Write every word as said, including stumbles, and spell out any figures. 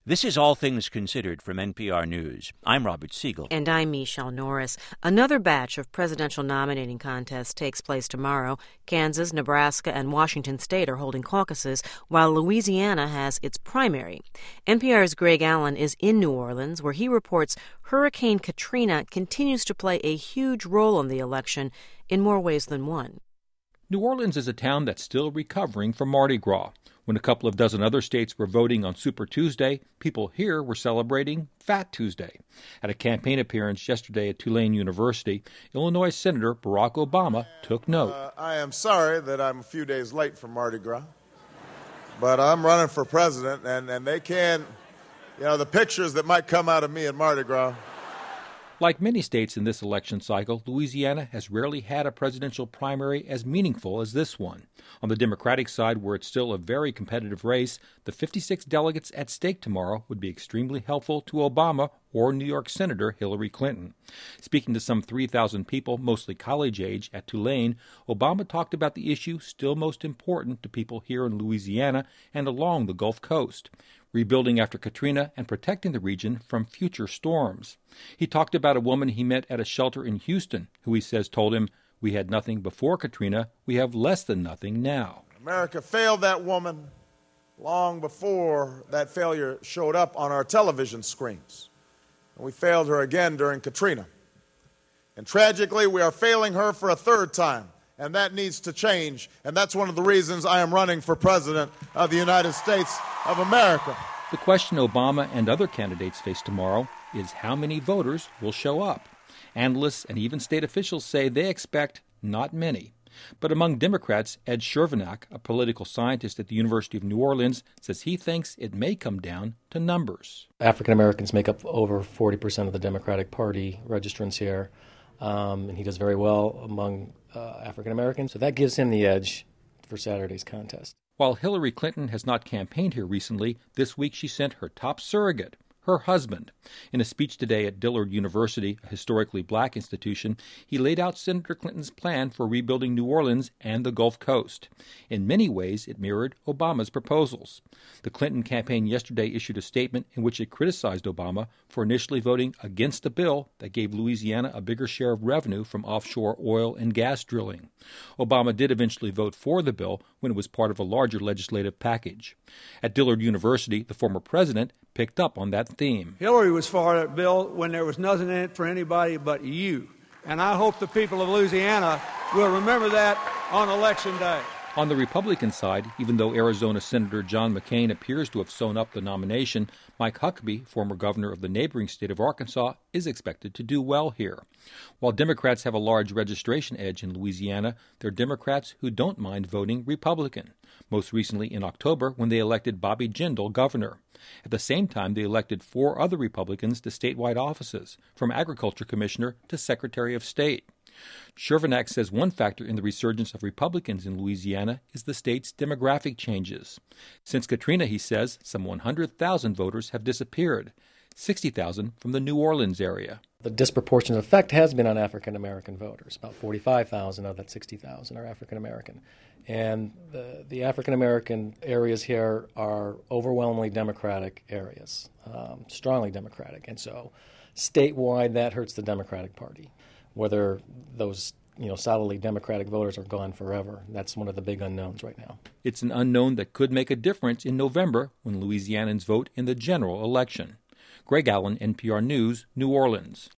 This is All Things Considered from N P R News. I'm Robert Siegel. And I'm Michelle Norris. Another batch of presidential nominating contests takes place tomorrow. Kansas, Nebraska, and Washington State are holding caucuses, while Louisiana has its primary. N P R's Greg Allen is in New Orleans, where he reports Hurricane Katrina continues to play a huge role in the election in more ways than one. New Orleans is a town that's still recovering from Mardi Gras. When a couple of dozen other states were voting on Super Tuesday, people here were celebrating Fat Tuesday. At a campaign appearance yesterday at Tulane University, Illinois Senator Barack Obama took note. Uh, I am sorry that I'm a few days late for Mardi Gras, but I'm running for president, and, and they can, you know, the pictures that might come out of me at Mardi Gras. Like many states in this election cycle, Louisiana has rarely had a presidential primary as meaningful as this one. On the Democratic side, where it's still a very competitive race, the fifty-six delegates at stake tomorrow would be extremely helpful to Obama or New York Senator Hillary Clinton. Speaking to some three thousand people, mostly college age, at Tulane, Obama talked about the issue still most important to people here in Louisiana and along the Gulf Coast: rebuilding after Katrina and protecting the region from future storms. He talked about a woman he met at a shelter in Houston who he says told him, "We had nothing before Katrina, we have less than nothing now." America failed that woman long before that failure showed up on our television screens. And we failed her again during Katrina. And tragically, we are failing her for a third time. And that needs to change. And that's one of the reasons I am running for president of the United States of America. The question Obama and other candidates face tomorrow is how many voters will show up. Analysts and even state officials say they expect not many. But among Democrats, Ed Chervenak, a political scientist at the University of New Orleans, says he thinks it may come down to numbers. African Americans make up over forty percent of the Democratic Party registrants here. Um, and he does very well among uh, African Americans. So that gives him the edge for Saturday's contest. While Hillary Clinton has not campaigned here recently, this week she sent her top surrogate, her husband. In a speech today at Dillard University, a historically black institution, he laid out Senator Clinton's plan for rebuilding New Orleans and the Gulf Coast. In many ways, it mirrored Obama's proposals. The Clinton campaign yesterday issued a statement in which it criticized Obama for initially voting against a bill that gave Louisiana a bigger share of revenue from offshore oil and gas drilling. Obama did eventually vote for the bill when it was part of a larger legislative package. At Dillard University, the former president picked up on that theme. Hillary was for that bill when there was nothing in it for anybody but you. And I hope the people of Louisiana will remember that on Election Day. On the Republican side, even though Arizona Senator John McCain appears to have sewn up the nomination, Mike Huckabee, former governor of the neighboring state of Arkansas, is expected to do well here. While Democrats have a large registration edge in Louisiana, there are Democrats who don't mind voting Republican, most recently in October when they elected Bobby Jindal governor. At the same time, they elected four other Republicans to statewide offices, from agriculture commissioner to secretary of state. Chervenak says one factor in the resurgence of Republicans in Louisiana is the state's demographic changes. Since Katrina, he says, some one hundred thousand voters have disappeared, sixty thousand from the New Orleans area. The disproportionate effect has been on African American voters. About forty-five thousand of that sixty thousand are African American. And the, the African American areas here are overwhelmingly Democratic areas, um, strongly Democratic. And so statewide, that hurts the Democratic Party. Whether those you know, solidly Democratic voters are gone forever, that's one of the big unknowns right now. It's an unknown that could make a difference in November when Louisianans vote in the general election. Greg Allen, N P R News, New Orleans.